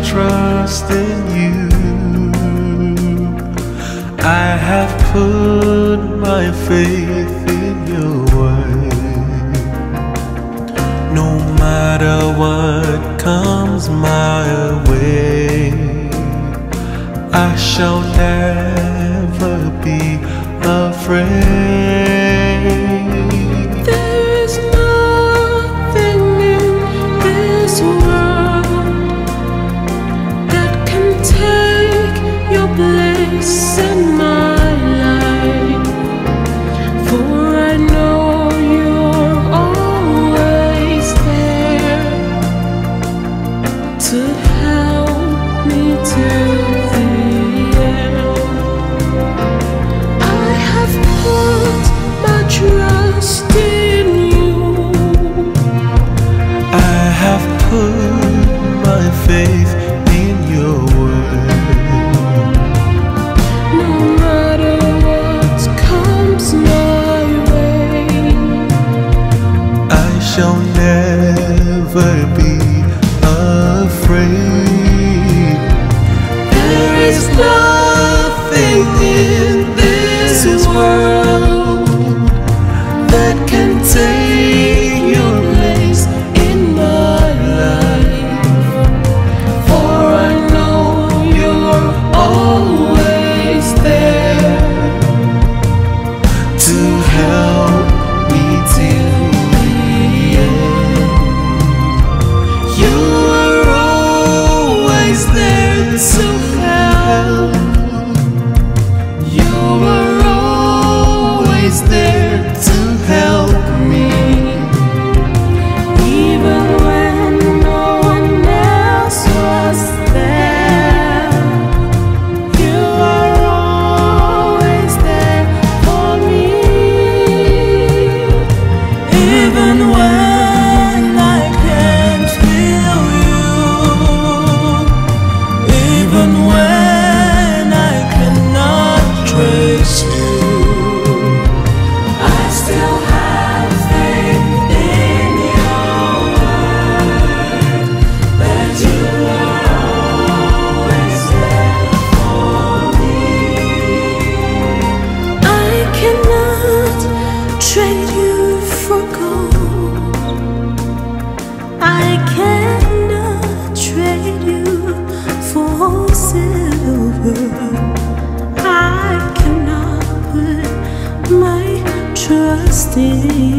trust in you. I have put my faith in your word. No matter what comes my way, I shall never be afraid. There is nothing in this world that can take your place in my life, for I know you're always there to help me till the end. I have put my trust in you. I have put my faith in your word. No matter what comes my way, I shall never be afraid. There is nothing in this world that can take your place in my life, for I know you're always there to help me till the end. You are always there to help. You are always there to help me, even when no one else was there. You are always there for me, even when I can't feel you, even when I cannot trace you. I still have faith in your word, that you are always there for me. I cannot trade you for gold. I cannot trade you for silver. I cannot put my trust in